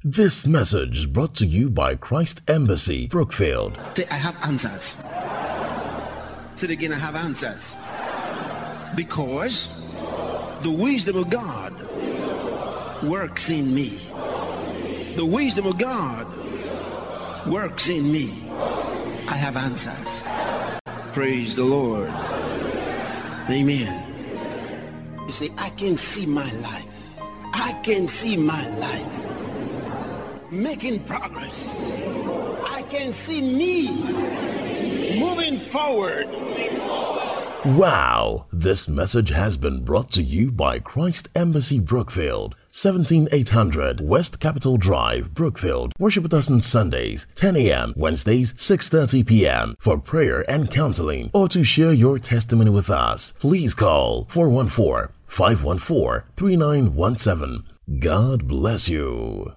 This message is brought to you by Christ Embassy, Brookfield. Say, I have answers. Say it again, I have answers. Because the wisdom of God works in me. The wisdom of God works in me. I have answers. Praise the Lord. Amen. You see, I can see my life. I can see my life making progress. I can see me moving forward. Wow! This message has been brought to you by Christ Embassy, Brookfield, 17800 West Capitol Drive, Brookfield. Worship with us on Sundays, 10 a.m., Wednesdays, 6:30 p.m. for prayer and counseling, or to share your testimony with us. Please call 414-514-3917. God bless you.